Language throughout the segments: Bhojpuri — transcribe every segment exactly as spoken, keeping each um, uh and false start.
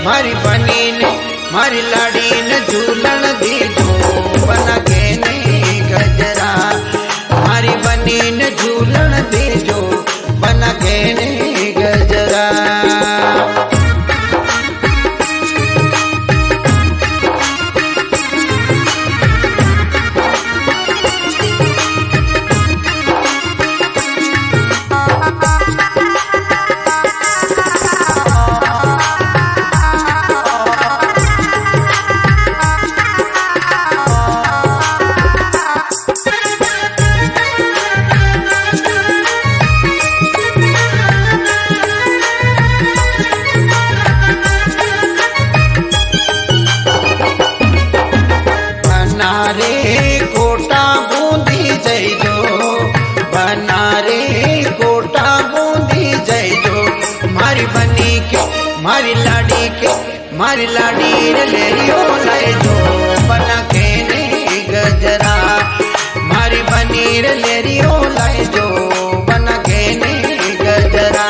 मारी बनी ने मारी लाड़ी ने झूलन दीजो बना के नहीं गजरा। मारी बनी ने झूलन दीजो बना के नहीं गजरा। बनारे कोटा बूंदी जइजो बनारे कोटा बूंदी जइजो। मारी बनी के मारी लाड़ी के मारी लाड़ी रे लेरियो लइजो बना के नहीं गजरा। मारी बनी रे लेरियो लइजो बना के नहीं गजरा।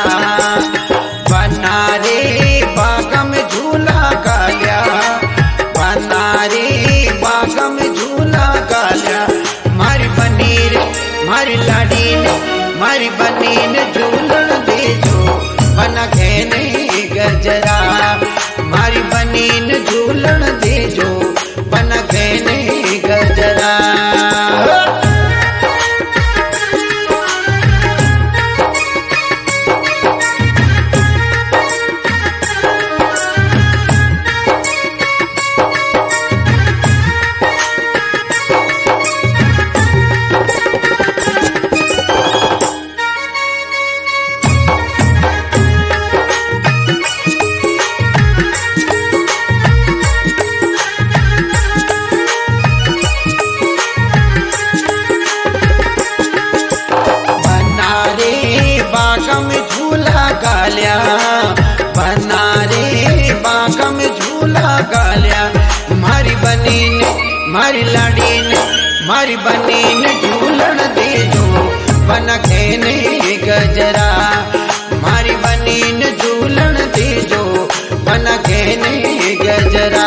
बनारे बाग में झूला गालिया बनारे बाग में झूला गालिया। मारी बनी रे मारी लाड़ी ने मारी बनी ने झूलन दीजो बना के नहीं गजरा। मारी बनी ने झूलन दीजो बना के नहीं गजरा। बाग में झूला गालिया बनारे बाग में झूला गालिया। मारी बनी ने मारी लाड़ी ने मारी बनी ने झूलन दीजो बना के नहीं गजरा। मारी बनी ने झूलन दीजो बना के नहीं गजरा।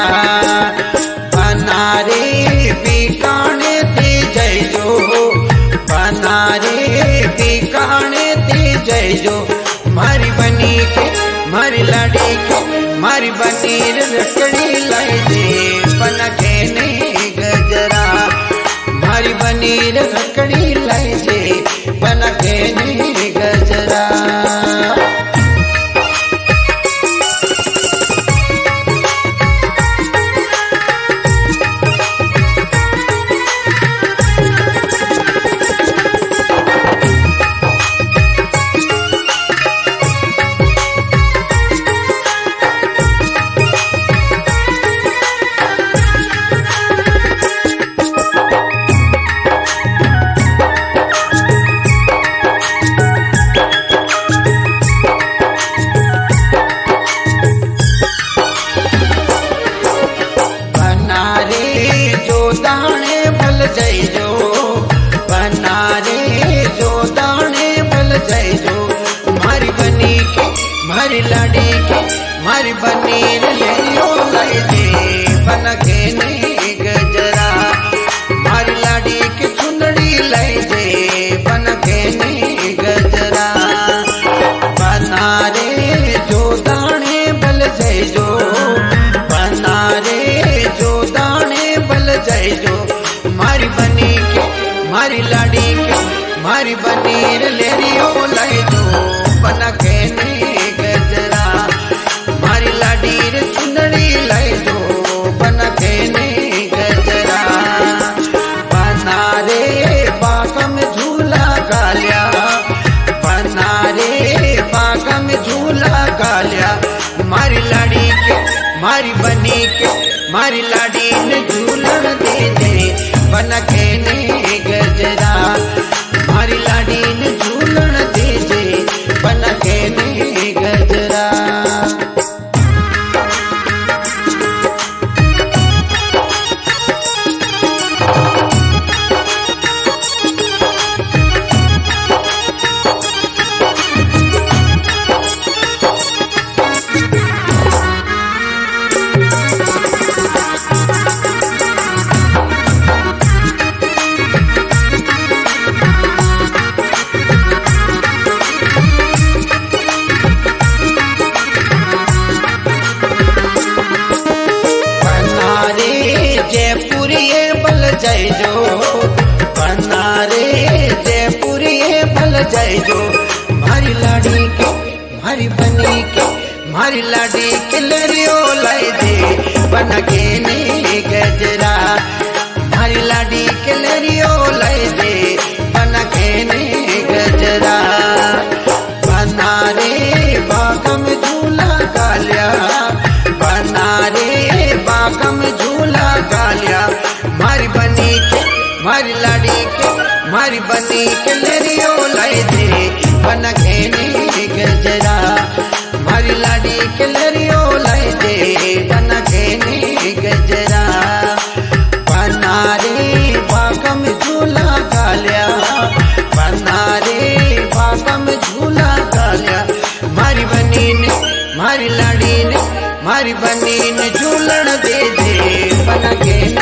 बनारे बीकाने थी जइजो बनारे बीकाने जइजो। मारी बनी के मारी लाड़ी के मारी बनी रकड़ी लाई दे बना के नहीं गजरा। मारी बनी रकड़ी लाई दे बना के नहीं गजरा। दाने बल जइजो बनारे जो दाने बल जइजो। मारी बनी के मारी लाड़ी के मारी बनी रे लेरियो लाई दे बना के नहीं गजरा। मारी लाड़ी के चुनड़ी लाई दे बना के नहीं गजरा। बनारे जो दाने बल जइजो बनारे जो दाने बल जइजो। मारी बनी के मारी लाड़ी के मारी बनी रे लेरियो लइजो बना के नहीं गजरा। मारी लाड़ी रे चुनड़ी लइजो बना के नहीं गजरा। बनारे बाग में झूला गालिया बनारे बाग में झूला गालिया। मारी लाड़ी के मारी बनी के मारी लाड़ी ने झूलन दीजे बना के नहीं गजरा। मारी लाड़ी ने झूलन दीजे बना के नहीं जइजो बना रे जयपुरी भल जइजो मारी लाड़ी के मारी बनी के मारी लाड़ी के लरियो लाई दे बना के ने गजरा मारी लाड़ी के लरियो लाई दे बना के ने गजरा बना रे बागम झूला गालिया बना रे बागम झूला गालिया मारी बनी के मारी लाड़ी के मारी बनी के लरियो लाई दे बना के ने गजरा मारी लाड़ी के लरियो लाई दे बना के ने गजरा बना रे बागम झूला गालिया बना रे बागम झूला गालिया मारी बनी ने मारी लाड़ी ने मारी बनी ने झूलण दे दे बना के